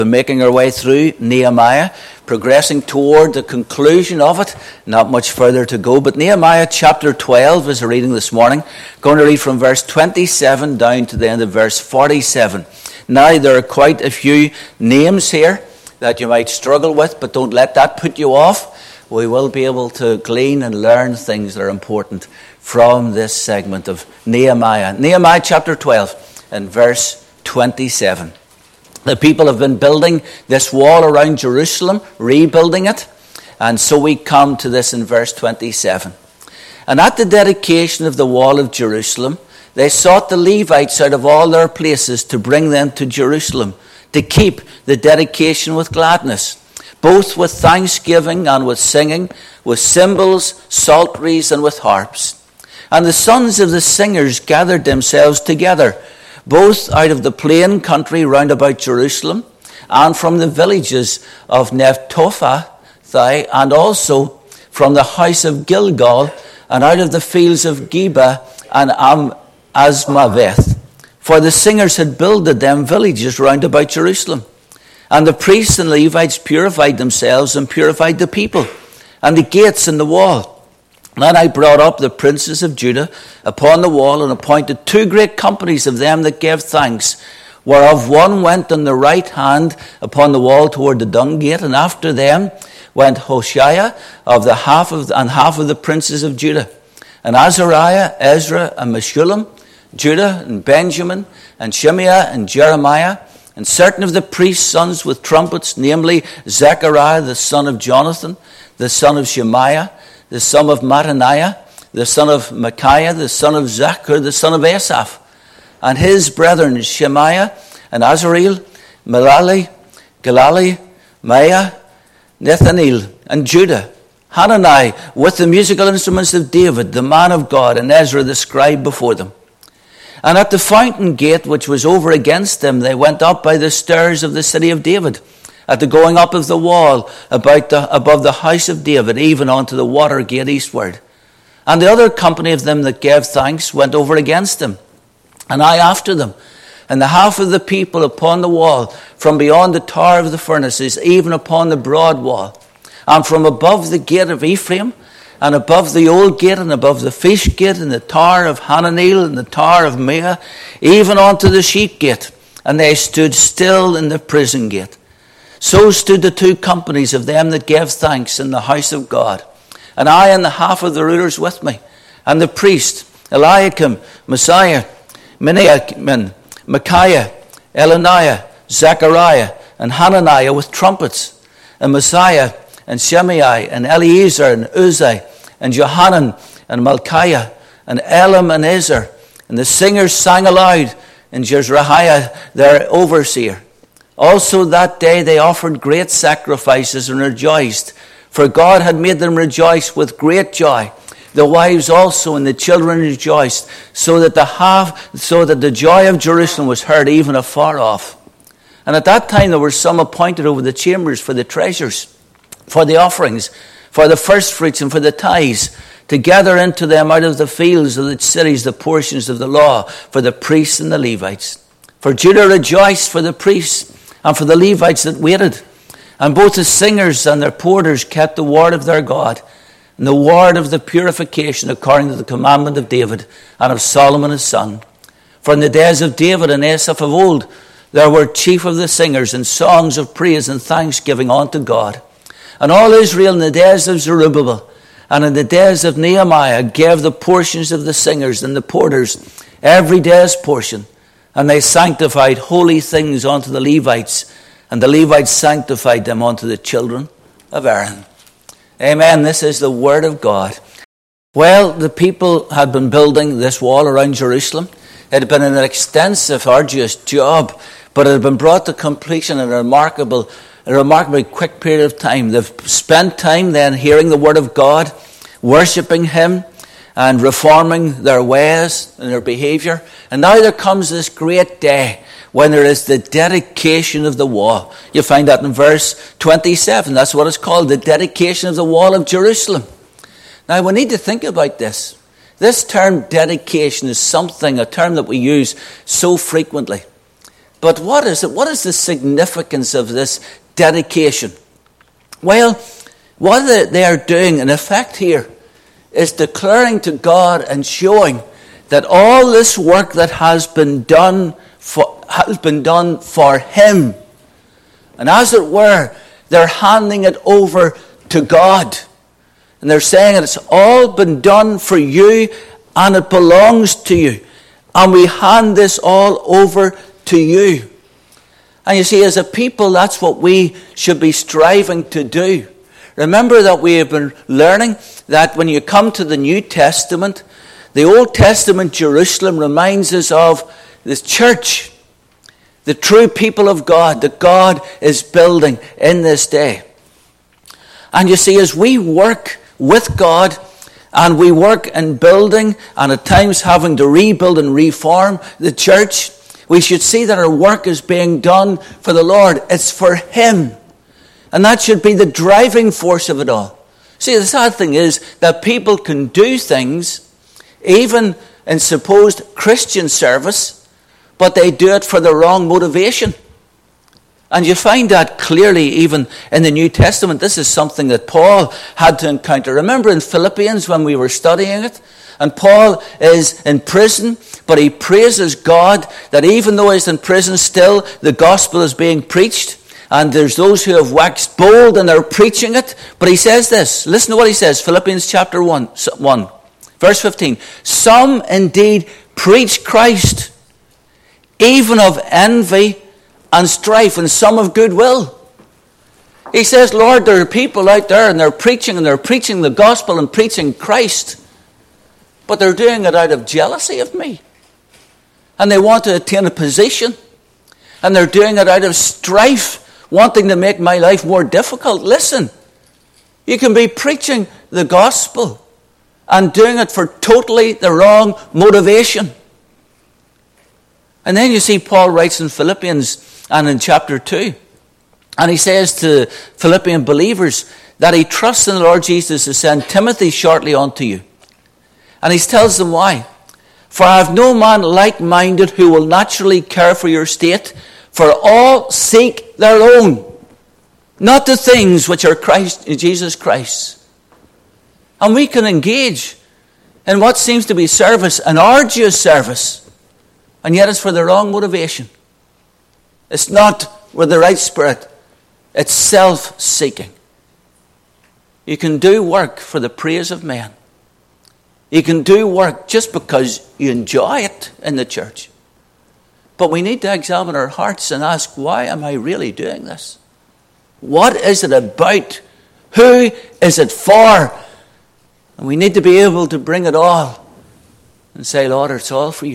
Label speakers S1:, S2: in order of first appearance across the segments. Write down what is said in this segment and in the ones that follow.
S1: Making our way through Nehemiah, progressing toward the conclusion of it. Not much further to go, but Nehemiah chapter 12 is a reading this morning. Going to read from verse 27 down to the end of verse 47. Now, there are quite a few names here that you might struggle with, but don't let that put you off. We will be able to glean and learn things that are important from this segment of Nehemiah. Nehemiah chapter 12 and verse 27. The people have been building this wall around Jerusalem, rebuilding it. And so we come to this in verse 27. And at the dedication of the wall of Jerusalem, they sought the Levites out of all their places to bring them to Jerusalem, to keep the dedication with gladness, both with thanksgiving and with singing, with cymbals, psalteries, and with harps. And the sons of the singers gathered themselves together, both out of the plain country round about Jerusalem, and from the villages of Nephtophah, and also from the house of Gilgal, and out of the fields of Geba and Azmaveth. For the singers had builded them villages round about Jerusalem. And the priests and Levites purified themselves and purified the people, and the gates and the wall. Then I brought up the princes of Judah upon the wall, and appointed 2 great companies of them that gave thanks, whereof one went on the right hand upon the wall toward the dung gate, and after them went Hoshea of the half of the princes of Judah, and Azariah, Ezra, and Meshullam, Judah and Benjamin, and Shemaiah and Jeremiah, and certain of the priests' sons with trumpets, namely Zechariah the son of Jonathan, the son of Shemaiah, the son of Mattaniah, the son of Micaiah, the son of Zachar, the son of Asaph, and his brethren Shemaiah and Azareel, Merali, Galali, Maiah, Nethaneel, and Judah, Hanani, with the musical instruments of David, the man of God, and Ezra the scribe before them. And at the fountain gate which was over against them, they went up by the stairs of the city of David, at the going up of the wall above the house of David, even unto the water gate eastward. And the other company of them that gave thanks went over against them, and I after them. And the half of the people upon the wall, from beyond the tower of the furnaces, even upon the broad wall, and from above the gate of Ephraim, and above the old gate, and above the fish gate, and the tower of Hananeel, and the tower of Mea, even unto the sheep gate. And they stood still in the prison gate. So stood the 2 companies of them that gave thanks in the house of God, and I and the half of the rulers with me, and the priest Eliakim, Messiah, Miniamin, Micaiah, Elaniah, Zechariah, and Hananiah with trumpets, and Messiah, and Shemaiah, and Eliezer, and Uzai, and Johanan, and Malchiah, and Elam, and Ezer. And the singers sang aloud, and Jezrahiah their overseer. Also that day they offered great sacrifices and rejoiced, for God had made them rejoice with great joy. The wives also and the children rejoiced, so that the joy of Jerusalem was heard even afar off. And at that time there were some appointed over the chambers for the treasures, for the offerings, for the firstfruits, and for the tithes, to gather into them out of the fields of the cities the portions of the law, for the priests and the Levites. For Judah rejoiced for the priests, and for the Levites that waited. And both the singers and their porters kept the word of their God, and the word of the purification according to the commandment of David and of Solomon his son. For in the days of David and Asaph of old, there were chief of the singers, and songs of praise and thanksgiving unto God. And all Israel in the days of Zerubbabel and in the days of Nehemiah gave the portions of the singers and the porters every day's portion. And they sanctified holy things unto the Levites, and the Levites sanctified them unto the children of Aaron. Amen. This is the word of God. Well, the people had been building this wall around Jerusalem. It had been an extensive, arduous job, but it had been brought to completion in a remarkably quick period of time. They've spent time then hearing the word of God, worshipping him, and reforming their ways and their behavior. And now there comes this great day when there is the dedication of the wall. You find that in verse 27. That's what it's called, the dedication of the wall of Jerusalem. Now we need to think about this. This term dedication is a term that we use so frequently. But what is it? What is the significance of this dedication? Well, what they are doing, in effect here, is declaring to God and showing that all this work that has been done for Him. And as it were, they're handing it over to God. And they're saying it's all been done for you and it belongs to you. And we hand this all over to you. And you see, as a people, that's what we should be striving to do. Remember that we have been learning that when you come to the New Testament, the Old Testament Jerusalem reminds us of this church, the true people of God that God is building in this day. And you see, as we work with God, and we work in building, and at times having to rebuild and reform the church, we should see that our work is being done for the Lord. It's for Him. And that should be the driving force of it all. See, the sad thing is that people can do things, even in supposed Christian service, but they do it for the wrong motivation. And you find that clearly even in the New Testament. This is something that Paul had to encounter. Remember in Philippians when we were studying it? And Paul is in prison, but he praises God that even though he's in prison, still the gospel is being preached. And there's those who have waxed bold and they're preaching it. But he says this. Listen to what he says. Philippians chapter 1, verse 15. Some indeed preach Christ, even of envy and strife, and some of goodwill. He says, Lord, there are people out there and they're preaching the gospel and preaching Christ. But they're doing it out of jealousy of me. And they want to attain a position. And they're doing it out of strife, wanting to make my life more difficult. Listen, you can be preaching the gospel and doing it for totally the wrong motivation. And then you see Paul writes in Philippians and in chapter 2. And he says to Philippian believers that he trusts in the Lord Jesus to send Timothy shortly unto you. And he tells them why. For I have no man like-minded who will naturally care for your state, for all seek their own, not the things which are Jesus Christ. And we can engage in what seems to be service, an arduous service, and yet it's for the wrong motivation. It's not with the right spirit. It's self-seeking. You can do work for the praise of men. You can do work just because you enjoy it in the church. But we need to examine our hearts and ask, why am I really doing this? What is it about? Who is it for? And we need to be able to bring it all and say, Lord, it's all for you.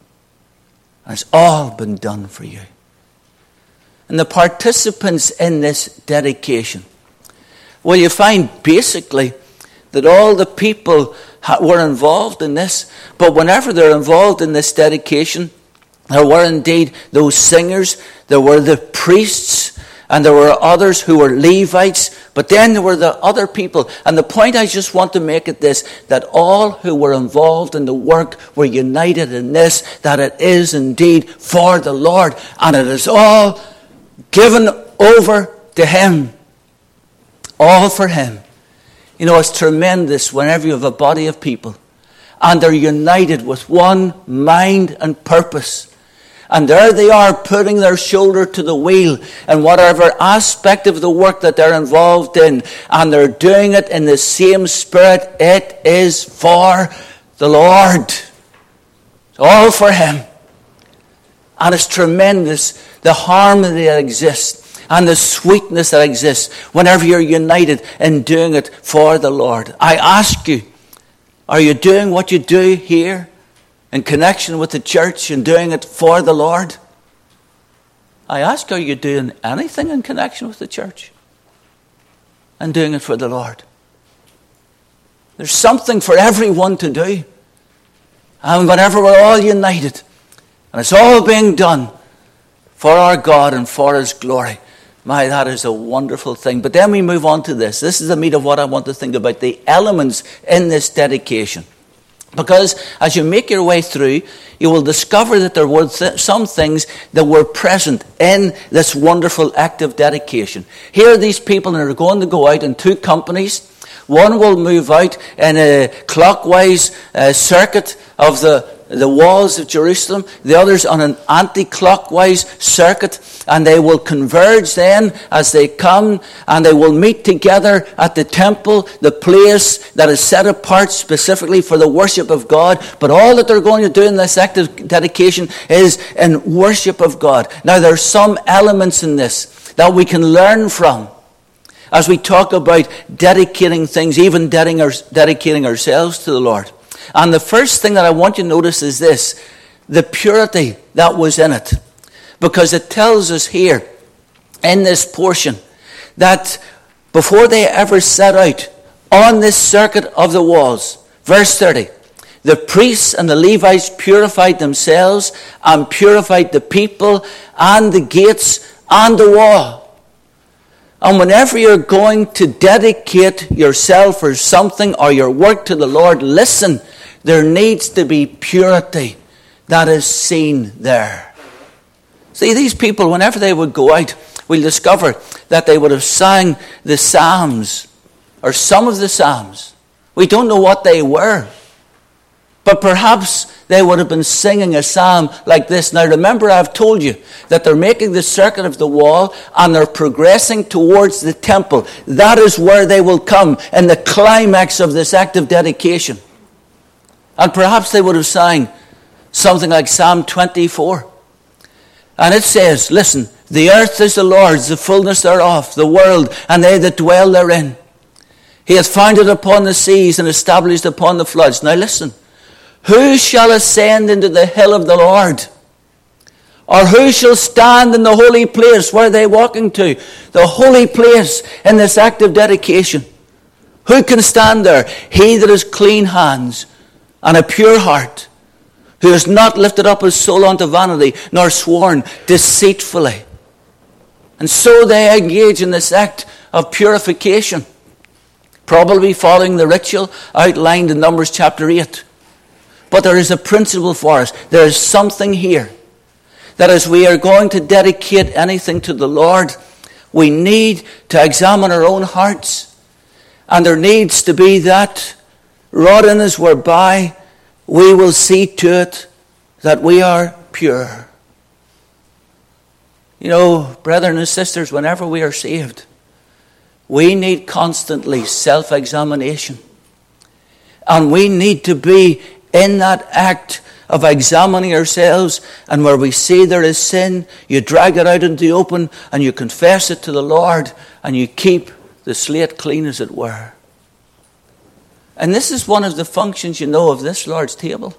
S1: And it's all been done for you. And the participants in this dedication, well, you find basically that all the people were involved in this. But whenever they're involved in this dedication, there were indeed those singers, there were the priests, and there were others who were Levites, but then there were the other people. And the point I just want to make is this, that all who were involved in the work were united in this, that it is indeed for the Lord, and it is all given over to Him. All for Him. You know, it's tremendous whenever you have a body of people and they're united with one mind and purpose. And there they are putting their shoulder to the wheel in whatever aspect of the work that they're involved in. And they're doing it in the same spirit. It is for the Lord. It's all for Him. And it's tremendous the harmony that exists and the sweetness that exists whenever you're united in doing it for the Lord. I ask you, are you doing what you do here in connection with the church and doing it for the Lord? I ask, are you doing anything in connection with the church and doing it for the Lord? There's something for everyone to do. And whenever we're all united and it's all being done for our God and for His glory, my, that is a wonderful thing. But then we move on to this. This is the meat of what I want to think about, the elements in this dedication. Because as you make your way through, you will discover that there were some things that were present in this wonderful act of dedication. Here are these people that are going to go out in two companies. One will move out in a clockwise circuit of the walls of Jerusalem. The others on an anti-clockwise circuit. And they will converge then as they come, and they will meet together at the temple, the place that is set apart specifically for the worship of God. But all that they're going to do in this act of dedication is in worship of God. Now there are some elements in this that we can learn from as we talk about dedicating things, even dedicating ourselves to the Lord. And the first thing that I want you to notice is this: the purity that was in it. Because it tells us here in this portion that before they ever set out on this circuit of the walls, verse 30, the priests and the Levites purified themselves and purified the people and the gates and the wall. And whenever you're going to dedicate yourself or something or your work to the Lord, listen, there needs to be purity that is seen there. See, these people, whenever they would go out, we'll discover that they would have sang the Psalms, or some of the Psalms. We don't know what they were. But perhaps they would have been singing a psalm like this. Now remember, I've told you that they're making the circuit of the wall and they're progressing towards the temple. That is where they will come in the climax of this act of dedication. And perhaps they would have sang something like Psalm 24. And it says, listen, the earth is the Lord's, the fullness thereof, the world, and they that dwell therein. He hath founded upon the seas and established upon the floods. Now listen, who shall ascend into the hill of the Lord? Or who shall stand in the holy place? Where are they walking to? The holy place in this act of dedication. Who can stand there? He that has clean hands and a pure heart, who has not lifted up his soul unto vanity, nor sworn deceitfully. And so they engage in this act of purification, probably following the ritual outlined in Numbers chapter 8. But there is a principle for us. There is something here that as we are going to dedicate anything to the Lord, we need to examine our own hearts. And there needs to be that rod in us whereby we will see to it that we are pure. You know, brethren and sisters, whenever we are saved, we need constantly self-examination. And we need to be in that act of examining ourselves, and where we see there is sin, you drag it out into the open and you confess it to the Lord and you keep the slate clean, as it were. And this is one of the functions, you know, of this Lord's table.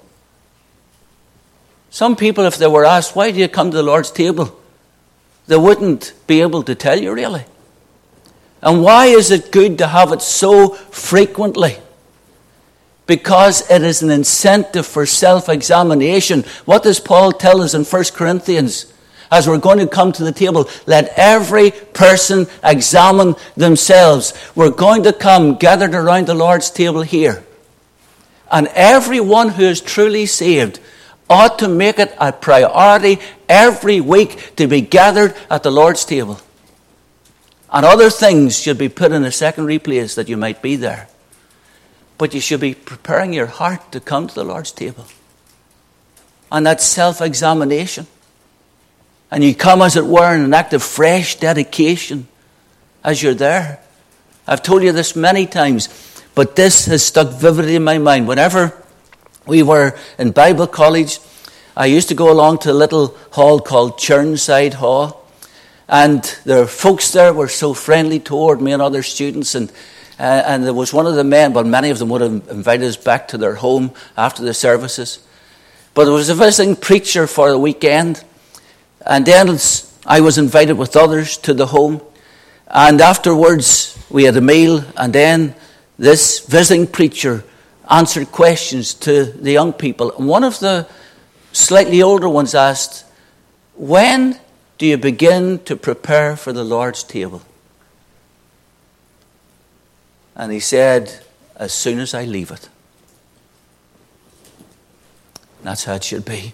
S1: Some people, if they were asked, why do you come to the Lord's table? They wouldn't be able to tell you, really. And why is it good to have it so frequently? Because it is an incentive for self-examination. What does Paul tell us in 1 Corinthians? As we're going to come to the table, let every person examine themselves. We're going to come gathered around the Lord's table here. And everyone who is truly saved ought to make it a priority every week to be gathered at the Lord's table. And other things should be put in a secondary place that you might be there. But you should be preparing your heart to come to the Lord's table. And that's self-examination. And you come, as it were, in an act of fresh dedication as you're there. I've told you this many times, but this has stuck vividly in my mind. Whenever we were in Bible college, I used to go along to a little hall called Churnside Hall. And the folks there were so friendly toward me and other students. And there was one of the men, but many of them would have invited us back to their home after the services. But there was a visiting preacher for the weekend. And then I was invited with others to the home. And afterwards, we had a meal. And then this visiting preacher answered questions to the young people. And one of the slightly older ones asked, when do you begin to prepare for the Lord's table? And he said, as soon as I leave it. That's how it should be.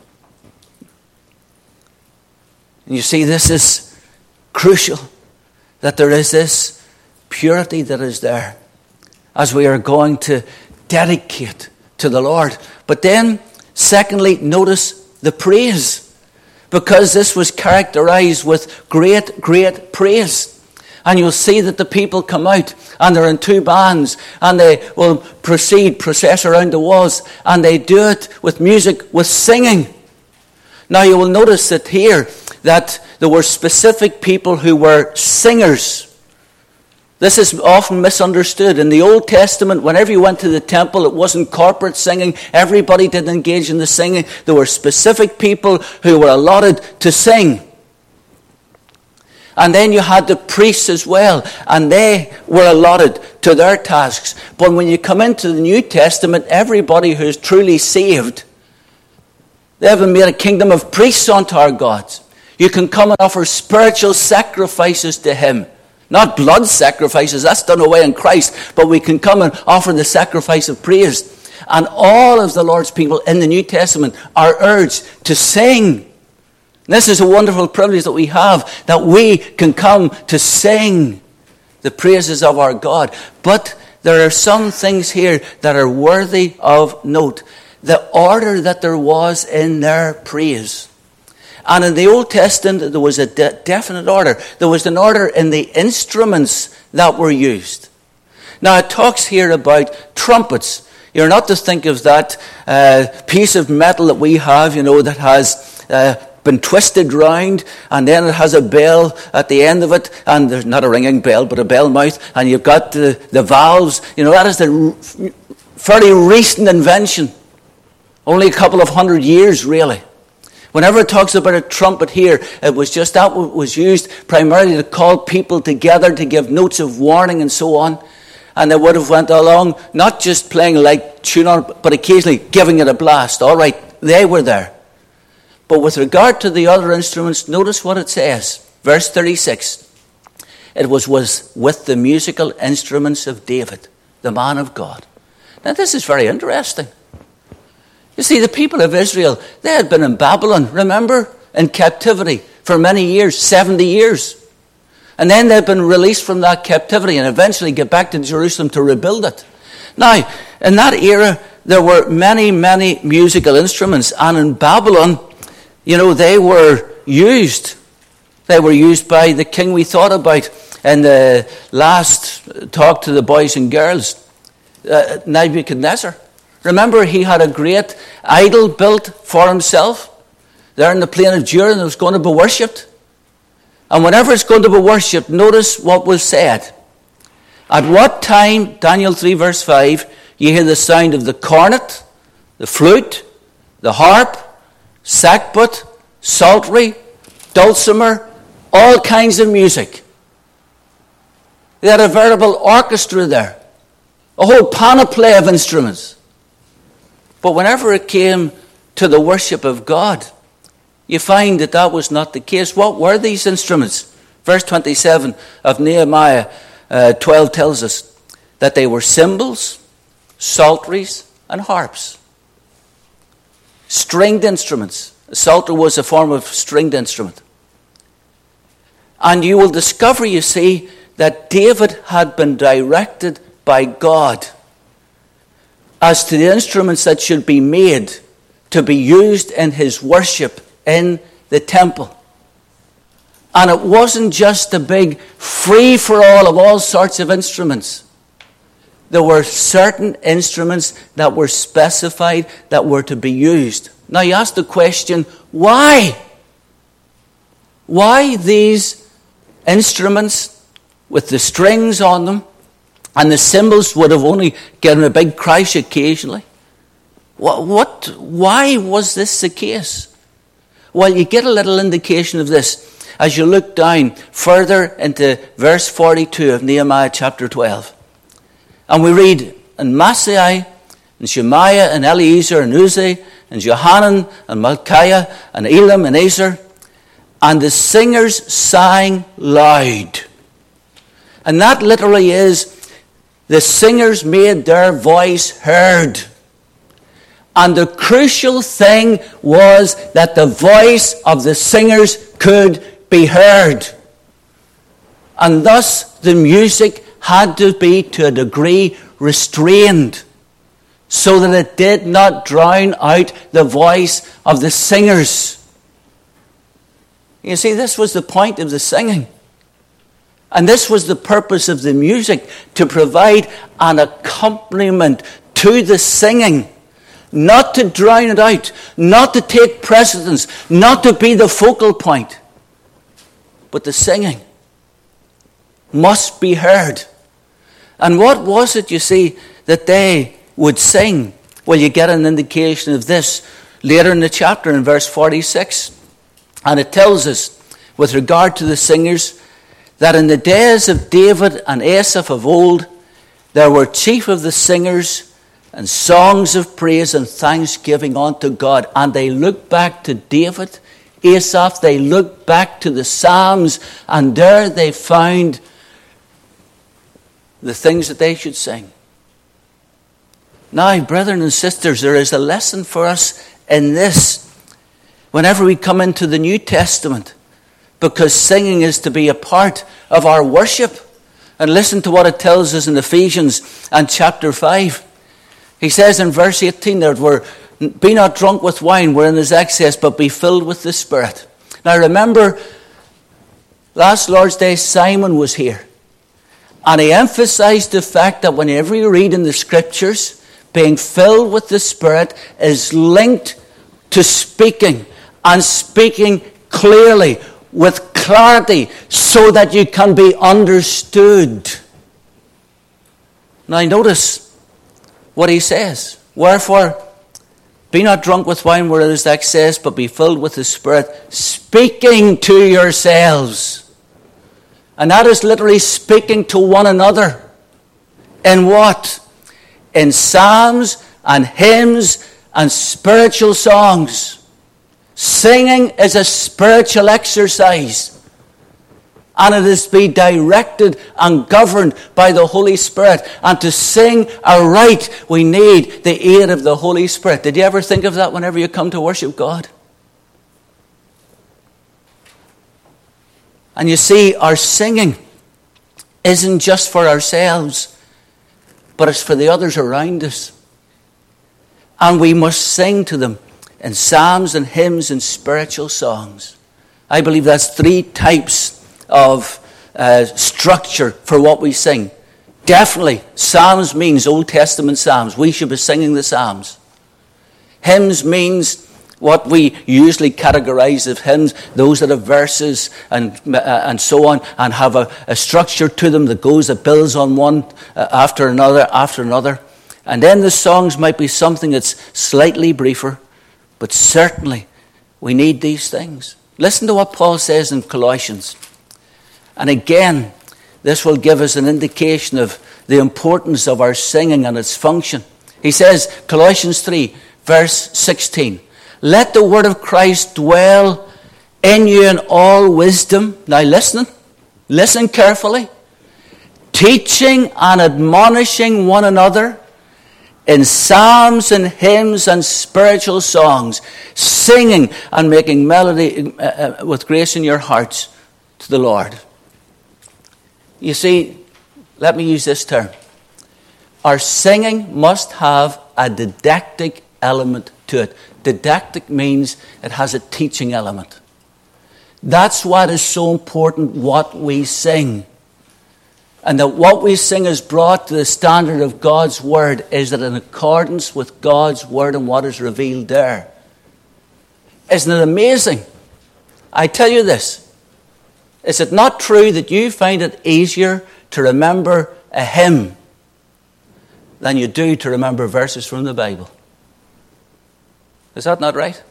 S1: And you see, this is crucial, that there is this purity that is there as we are going to dedicate to the Lord. But then, secondly, notice the praise, because this was characterized with great, great praise. And you'll see that the people come out, and they're in two bands, and they will process around the walls, and they do it with music, with singing. Now you will notice that here, that there were specific people who were singers. This is often misunderstood. In the Old Testament, whenever you went to the temple, it wasn't corporate singing. Everybody didn't engage in the singing. There were specific people who were allotted to sing. And then you had the priests as well, and they were allotted to their tasks. But when you come into the New Testament, everybody who is truly saved, they have been made a kingdom of priests unto our God. You can come and offer spiritual sacrifices to Him. Not blood sacrifices, that's done away in Christ. But we can come and offer the sacrifice of praise. And all of the Lord's people in the New Testament are urged to sing. This is a wonderful privilege that we have, that we can come to sing the praises of our God. But there are some things here that are worthy of note. The order that there was in their praise. And in the Old Testament, there was a definite order. There was an order in the instruments that were used. Now, it talks here about trumpets. You're not to think of that piece of metal that we have, that has been twisted round, and then it has a bell at the end of it, and there's not a ringing bell, but a bell mouth, and you've got the valves. That is the fairly recent invention. Only a couple of 100 years, really. Whenever it talks about a trumpet here, it was just that was used primarily to call people together, to give notes of warning and so on. And they would have went along, not just playing a light tune on it, but occasionally giving it a blast. All right, they were there. But with regard to the other instruments, notice what it says. Verse 36. It was with the musical instruments of David, the man of God. Now this is very interesting. You see, the people of Israel, they had been in Babylon, remember, in captivity for many years, 70 years. And then they'd been released from that captivity and eventually get back to Jerusalem to rebuild it. Now, in that era, there were many, many musical instruments. And in Babylon, they were used. They were used by the king we thought about in the last talk to the boys and girls, Nebuchadnezzar. Remember, he had a great idol built for himself there in the plain of Dura, and it was going to be worshipped. And whenever it's going to be worshipped, notice what was said. At what time, Daniel 3 verse 5, you hear the sound of the cornet, the flute, the harp, sackbut, psaltery, dulcimer, all kinds of music. They had a veritable orchestra there, a whole panoply of instruments. But whenever it came to the worship of God, you find that was not the case. What were these instruments? Verse 27 of Nehemiah 12 tells us that they were cymbals, psalteries, and harps. Stringed instruments. A psalter was a form of stringed instrument. And you will discover, you see, that David had been directed by God as to the instruments that should be made to be used in his worship in the temple. And it wasn't just a big free-for-all of all sorts of instruments. There were certain instruments that were specified that were to be used. Now you ask the question, why? Why these instruments with the strings on them? And the cymbals would have only given a big crash occasionally. Why was this the case? Well, you get a little indication of this as you look down further into verse 42 of Nehemiah chapter 12. And we read, and Maaseiah, and Shemaiah, and Eliezer, and Uzzi, and Johanan, and Malchiah, and Elam, and Ezer, and the singers sang loud. And that literally is, the singers made their voice heard. And the crucial thing was that the voice of the singers could be heard. And thus the music had to be to a degree restrained so that it did not drown out the voice of the singers. You see, this was the point of the singing. And this was the purpose of the music, to provide an accompaniment to the singing. Not to drown it out, not to take precedence, not to be the focal point. But the singing must be heard. And what was it, you see, that they would sing? Well, you get an indication of this later in the chapter in verse 46. And it tells us, with regard to the singers, that in the days of David and Asaph of old, there were chief of the singers and songs of praise and thanksgiving unto God. And they looked back to David, Asaph, they looked back to the Psalms, and there they found the things that they should sing. Now, brethren and sisters, there is a lesson for us in this whenever we come into the New Testament, because singing is to be a part of our worship. And listen to what it tells us in Ephesians and chapter 5. He says in verse 18 there, be not drunk with wine wherein is excess, but be filled with the Spirit. Now remember, last Lord's Day Simon was here. And he emphasized the fact that whenever you read in the Scriptures, being filled with the Spirit is linked to speaking, and speaking clearly, with clarity, so that you can be understood. Now notice what he says. Wherefore, be not drunk with wine where there is excess, but be filled with the Spirit, speaking to yourselves. And that is literally speaking to one another. In what? In psalms and hymns and spiritual songs. Singing is a spiritual exercise. And it is to be directed and governed by the Holy Spirit. And to sing aright, we need the aid of the Holy Spirit. Did you ever think of that whenever you come to worship God? And you see, our singing isn't just for ourselves, but it's for the others around us. And we must sing to them in psalms and hymns and spiritual songs. I believe that's three types of structure for what we sing. Definitely, psalms means Old Testament psalms. We should be singing the psalms. Hymns means what we usually categorize as hymns, those that have verses and so on, and have a structure to them that builds on one after another. And then the songs might be something that's slightly briefer, but certainly we need these things. Listen to what Paul says in Colossians. And again, this will give us an indication of the importance of our singing and its function. He says, Colossians 3, verse 16, let the word of Christ dwell in you in all wisdom. Now listen carefully. Teaching and admonishing one another in psalms and hymns and spiritual songs, singing and making melody with grace in your hearts to the Lord. You see, let me use this term. Our singing must have a didactic element to it. Didactic means it has a teaching element. That's what is so important, what we sing. And that what we sing is brought to the standard of God's Word, is that in accordance with God's Word and what is revealed there. Isn't it amazing? I tell you this. Is it not true that you find it easier to remember a hymn than you do to remember verses from the Bible? Is that not right?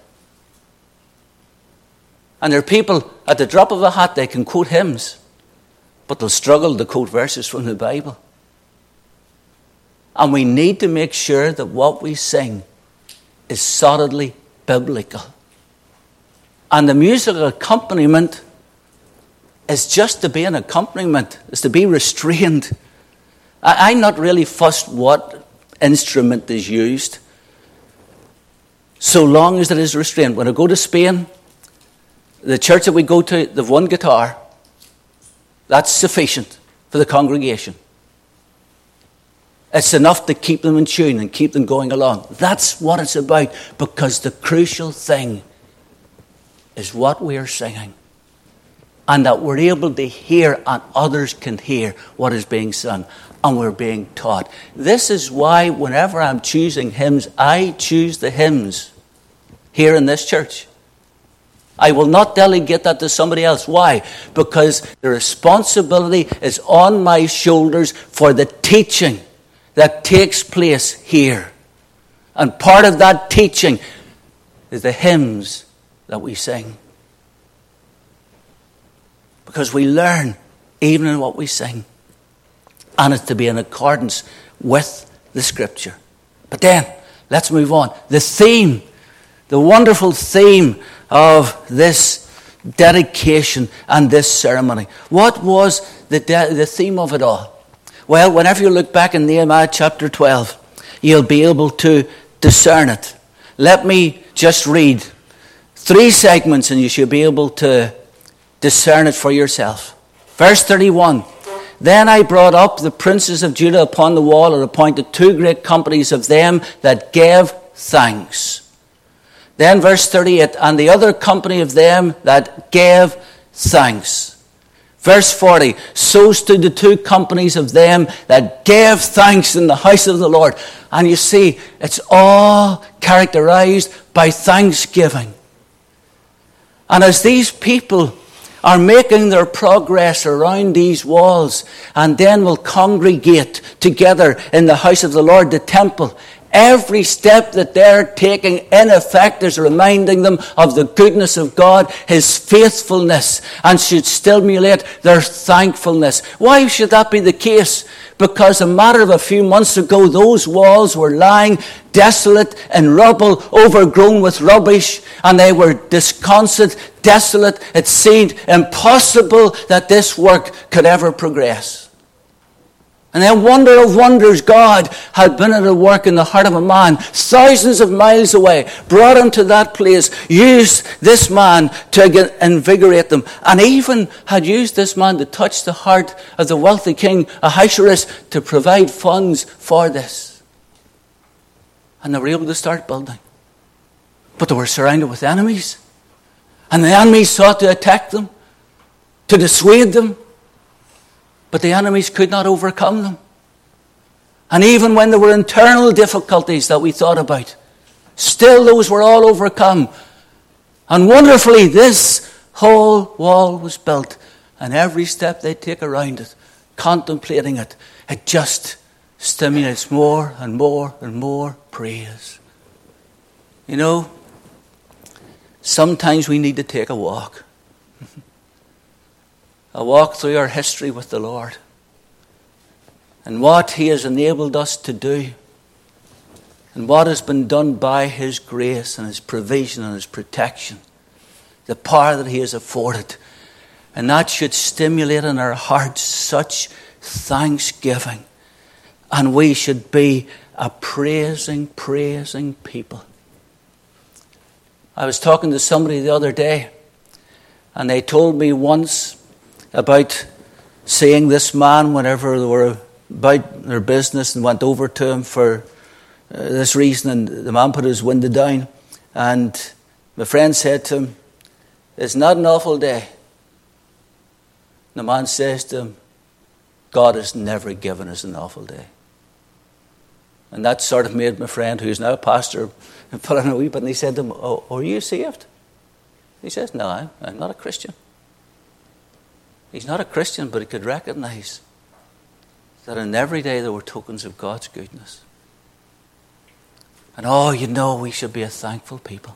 S1: And there are people, at the drop of a hat, they can quote hymns, but they'll struggle to quote verses from the Bible. And we need to make sure that what we sing is solidly biblical. And the musical accompaniment is just to be an accompaniment, is to be restrained. I'm not really fussed what instrument is used. so long as there is restraint. When I go to Spain, the church that we go to, they've one guitar. That's sufficient for the congregation. It's enough to keep them in tune and keep them going along. That's what it's about, because the crucial thing is what we are singing, and that we're able to hear and others can hear what is being sung, and we're being taught. This is why whenever I'm choosing hymns, I choose the hymns here in this church. I will not delegate that to somebody else. Why? Because the responsibility is on my shoulders for the teaching that takes place here. And part of that teaching is the hymns that we sing. Because we learn even in what we sing. And it's to be in accordance with the Scripture. But then, let's move on. The theme, the wonderful theme of this dedication and this ceremony. What was the theme of it all? Well, whenever you look back in Nehemiah chapter 12, you'll be able to discern it. Let me just read 3 segments and you should be able to discern it for yourself. Verse 31. Then I brought up the princes of Judah upon the wall and appointed 2 great companies of them that gave thanks. Then verse 38. And the other company of them that gave thanks. Verse 40, so stood the 2 companies of them that gave thanks in the house of the Lord. And you see, it's all characterized by thanksgiving. And as these people are making their progress around these walls and then will congregate together in the house of the Lord, the temple, every step that they're taking, in effect, is reminding them of the goodness of God, His faithfulness, and should stimulate their thankfulness. Why should that be the case? Because a matter of a few months ago, those walls were lying desolate in rubble, overgrown with rubbish, and they were disconsolate, desolate. It seemed impossible that this work could ever progress. And then, wonder of wonders, God had been at a work in the heart of a man thousands of miles away, brought him to that place, used this man to invigorate them, and even had used this man to touch the heart of the wealthy king Ahasuerus to provide funds for this. And they were able to start building. But they were surrounded with enemies. And the enemies sought to attack them, to dissuade them. But the enemies could not overcome them. And even when there were internal difficulties that we thought about, still those were all overcome. And wonderfully, this whole wall was built. And every step they take around it, contemplating it, it just stimulates more and more and more praise. You know, sometimes we need to take a walk. A walk through our history with the Lord and what He has enabled us to do and what has been done by His grace and His provision and His protection, the power that He has afforded. And that should stimulate in our hearts such thanksgiving, and we should be a praising people. I was talking to somebody the other day, and they told me once about seeing this man whenever they were about their business and went over to him for this reason, and the man put his window down, and my friend said to him, "It's not an awful day." The man says to him, "God has never given us an awful day." And that sort of made my friend, who's now a pastor, put on a wee bit, and he said to him, "Oh, are you saved?" He says, "No, I'm not a Christian." He's not a Christian, but he could recognize that in every day there were tokens of God's goodness. And we should be a thankful people.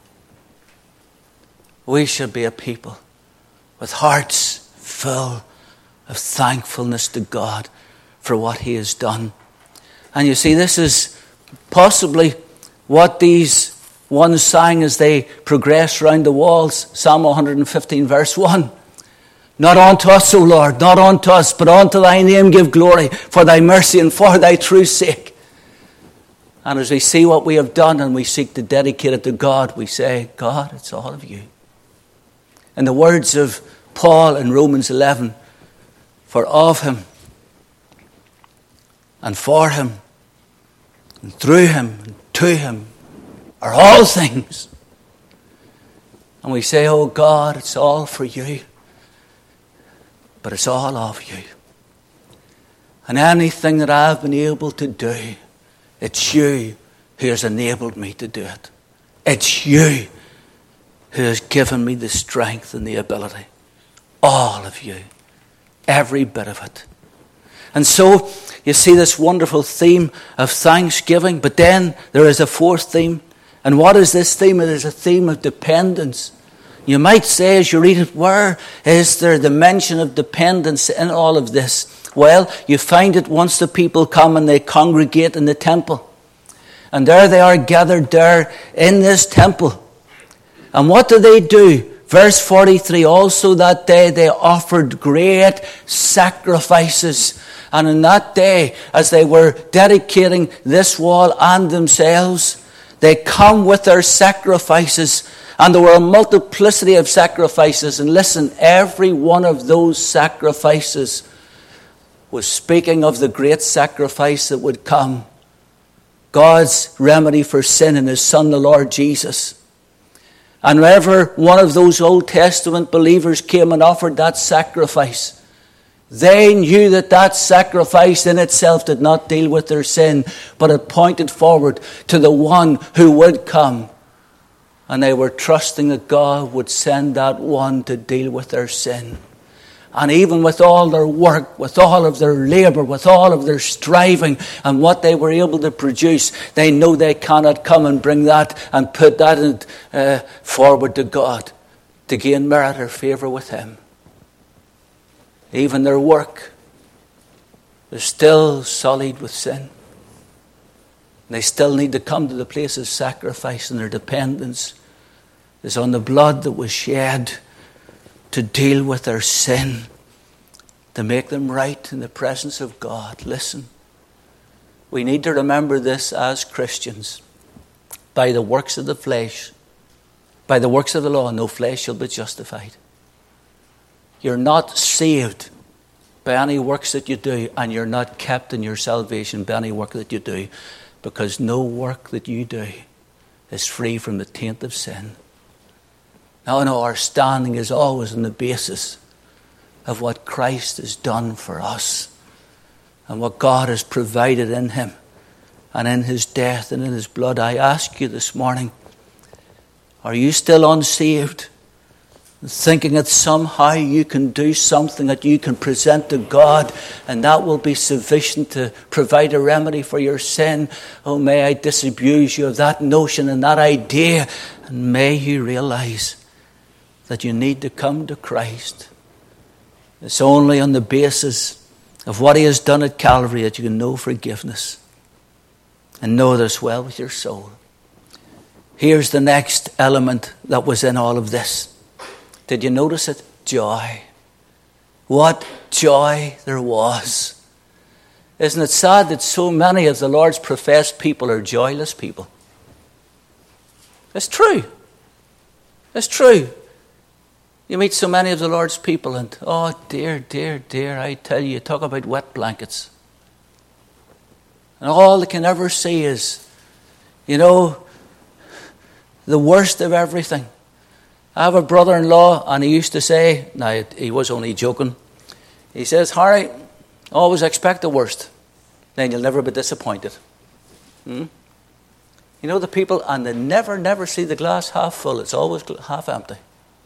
S1: We should be a people with hearts full of thankfulness to God for what He has done. And you see, this is possibly what these ones sang as they progressed round the walls. Psalm 115 verse 1. Not unto us, O Lord, not unto us, but unto Thy name give glory, for Thy mercy and for Thy true sake. And as we see what we have done and we seek to dedicate it to God, we say, God, it's all of you. In the words of Paul in Romans 11, for of him and for him and through him and to him are all things. And we say, oh God, it's all for you, but it's all of you. And anything that I've been able to do, it's you who has enabled me to do it. It's you who has given me the strength and the ability. All of you. Every bit of it. And so, you see this wonderful theme of thanksgiving, but then there is a fourth theme. And what is this theme? It is a theme of dependence. You might say as you read it, where is there the mention of dependence in all of this? Well, you find it once the people come and they congregate in the temple. And there they are gathered there in this temple. And what do? Verse 43, also that day they offered great sacrifices. And in that day, as they were dedicating this wall and themselves, they come with their sacrifices. And there were a multiplicity of sacrifices. And listen, every one of those sacrifices was speaking of the great sacrifice that would come. God's remedy for sin in his Son, the Lord Jesus. And whenever one of those Old Testament believers came and offered that sacrifice, they knew that that sacrifice in itself did not deal with their sin, but it pointed forward to the one who would come. And they were trusting that God would send that one to deal with their sin. And even with all their work, with all of their labor, with all of their striving and what they were able to produce, they know they cannot come and bring that and put that forward to God to gain merit or favour with him. Even their work is still sullied with sin. They still need to come to the place of sacrifice, and their dependence is on the blood that was shed to deal with their sin, to make them right in the presence of God. Listen, we need to remember this as Christians. By the works of the flesh, by the works of the law, no flesh shall be justified. You're not saved by any works that you do, and you're not kept in your salvation by any work that you do, because no work that you do is free from the taint of sin. No, our standing is always on the basis of what Christ has done for us and what God has provided in him and in his death and in his blood. I ask you this morning, are you still unsaved? Thinking that somehow you can do something that you can present to God and that will be sufficient to provide a remedy for your sin? Oh, may I disabuse you of that notion and that idea, and may you realize that you need to come to Christ. It's only on the basis of what he has done at Calvary that you can know forgiveness and know this well with your soul. Here's the next element that was in all of this. Did you notice it? Joy. What joy there was. Isn't it sad that so many of the Lord's professed people are joyless people? It's true. It's true. You meet so many of the Lord's people and, oh dear, dear, dear, I tell you, talk about wet blankets. And all they can ever see is, the worst of everything. I have a brother-in-law, and he used to say, now he was only joking, he says, Harry, always expect the worst, then you'll never be disappointed. The people, and they never see the glass half full, it's always half empty.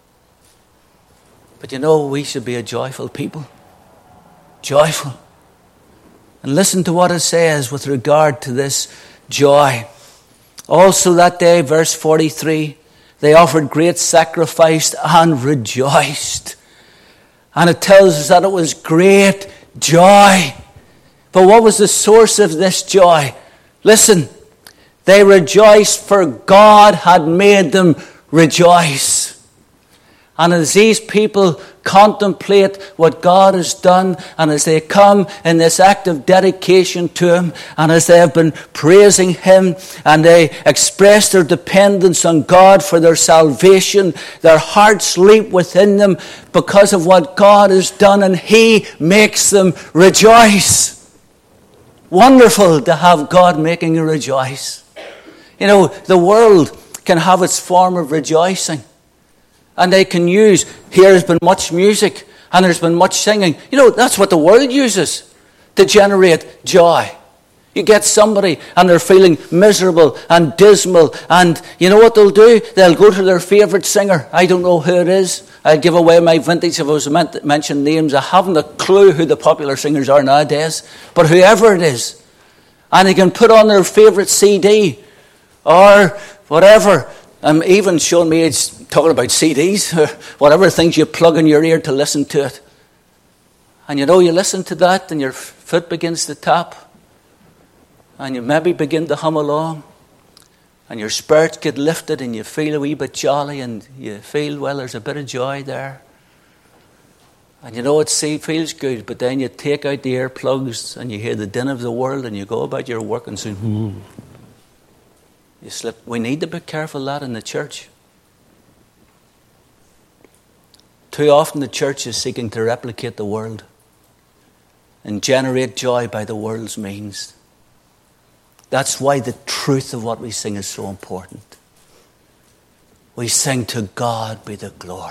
S1: But we should be a joyful people. Joyful. And listen to what it says with regard to this joy. Also that day, verse 43, they offered great sacrifice and rejoiced. And it tells us that it was great joy. But what was the source of this joy? Listen, they rejoiced for God had made them rejoice. And as these people contemplate what God has done, and as they come in this act of dedication to Him, and as they have been praising Him, and they express their dependence on God for their salvation, their hearts leap within them because of what God has done, and He makes them rejoice. Wonderful to have God making you rejoice. You know, the world can have its form of rejoicing. And they can use, here has been much music and there's been much singing. You know, that's what the world uses to generate joy. You get somebody and they're feeling miserable and dismal, and you know what they'll do? They'll go to their favourite singer. I don't know who it is. I'd give away my vintage if I was meant to mention names. I haven't a clue who the popular singers are nowadays. But whoever it is. And they can put on their favourite CD or whatever. I'm even showing me it's talking about CDs or whatever things you plug in your ear to listen to it. And you know, you listen to that and your foot begins to tap. And you maybe begin to hum along. And your spirits get lifted and you feel a wee bit jolly and you feel, well, there's a bit of joy there. And you know it feels good, but then you take out the earplugs and you hear the din of the world and you go about your work and say, you slip. We need to be careful of that in the church. Too often the church is seeking to replicate the world and generate joy by the world's means. That's why the truth of what we sing is so important. We sing, to God be the glory.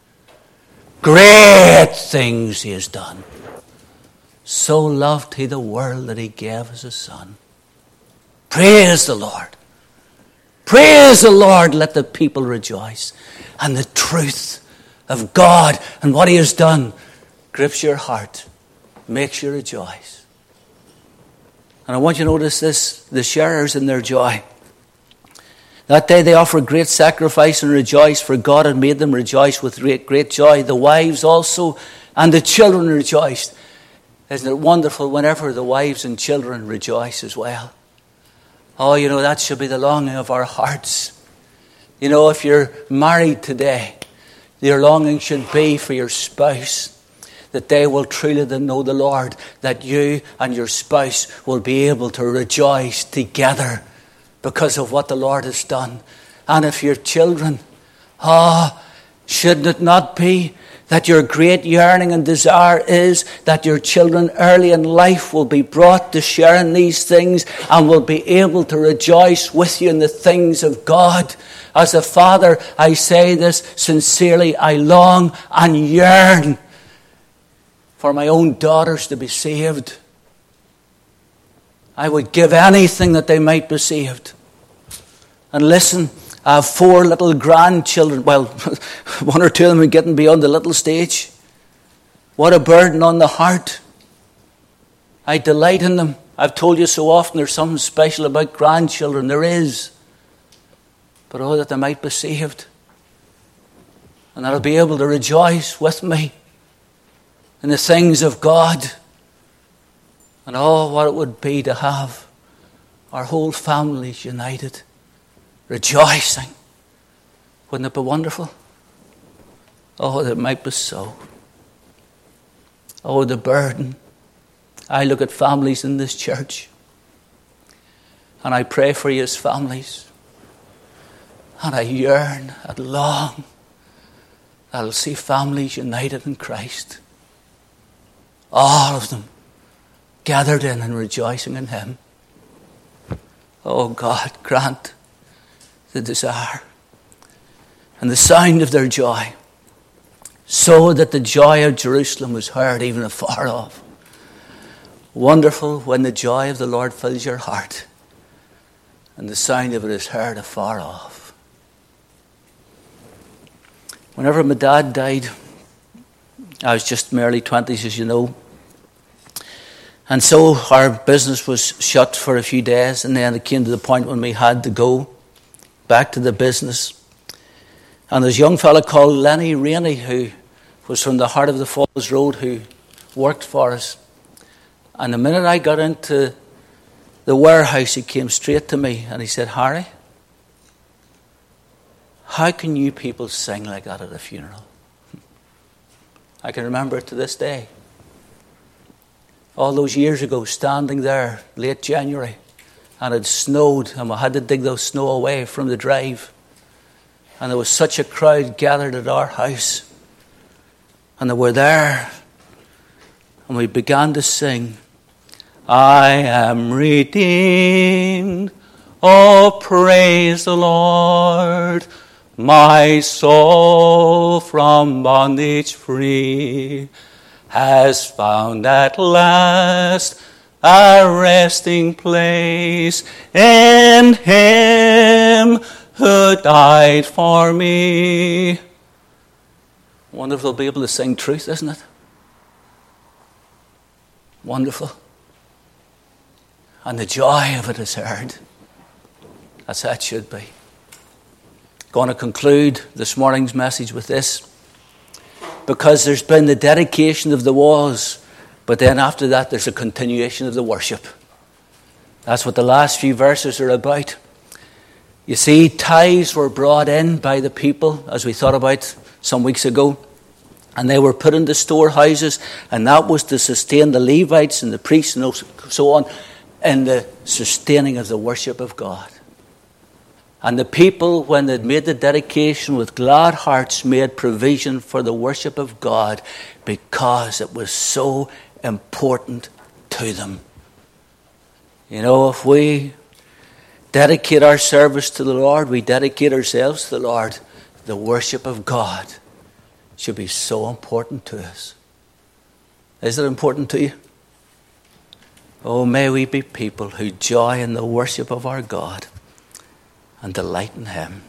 S1: Great things He has done. So loved He the world that He gave us His Son. Praise the Lord. Praise the Lord. Let the people rejoice. And the truth of God and what He has done grips your heart, makes you rejoice. And I want you to notice this, the sharers in their joy. That day they offered great sacrifice and rejoiced, for God had made them rejoice with great joy. The wives also and the children rejoiced. Isn't it wonderful whenever the wives and children rejoice as well? Oh, you know, that should be the longing of our hearts. You know, if you're married today, your longing should be for your spouse, that they will truly know the Lord, that you and your spouse will be able to rejoice together because of what the Lord has done. And if your children, shouldn't it not be that your great yearning and desire is that your children early in life will be brought to share in these things and will be able to rejoice with you in the things of God? As a father, I say this sincerely, I long and yearn for my own daughters to be saved. I would give anything that they might be saved. And listen, I have 4 little grandchildren. Well, 1 or 2 of them are getting beyond the little stage. What a burden on the heart. I delight in them. I've told you so often there's something special about grandchildren. There is. But oh, that they might be saved. And that I'll be able to rejoice with me in the things of God. And oh, what it would be to have our whole families united, rejoicing. Wouldn't it be wonderful? Oh, that it might be so. Oh, the burden. I look at families in this church and I pray for you as families. And I yearn and long that I'll see families united in Christ. All of them gathered in and rejoicing in Him. Oh God, grant the desire and the sound of their joy, so that the joy of Jerusalem was heard even afar off. Wonderful when the joy of the Lord fills your heart and the sound of it is heard afar off. Whenever my dad died, I was just in my early 20s, as you know. And so our business was shut for a few days, and then it came to the point when we had to go back to the business. And there's a young fella called Lenny Rainey, who was from the Heart of the Falls Road, who worked for us. And the minute I got into the warehouse, he came straight to me and he said, "Harry, how can you people sing like that at a funeral?" I can remember it to this day. All those years ago, standing there, late January, and it snowed, and we had to dig those snow away from the drive. And there was such a crowd gathered at our house. And they were there. And we began to sing, I am redeemed. Oh, praise the Lord. My soul from bondage free has found at last a resting place in Him who died for me. Wonderful to be able to sing truth, isn't it? Wonderful. And the joy of it is heard. That's how it should be. Going to conclude this morning's message with this. Because there's been the dedication of the walls, but then after that there's a continuation of the worship. That's what the last few verses are about. You see, tithes were brought in by the people, as we thought about some weeks ago, and they were put into storehouses, and that was to sustain the Levites and the priests and so on in the sustaining of the worship of God. And the people, when they'd made the dedication with glad hearts, made provision for the worship of God because it was so important to them. You know, if we dedicate our service to the Lord, we dedicate ourselves to the Lord, the worship of God should be so important to us. Is it important to you? Oh, may we be people who joy in the worship of our God and delight in Him.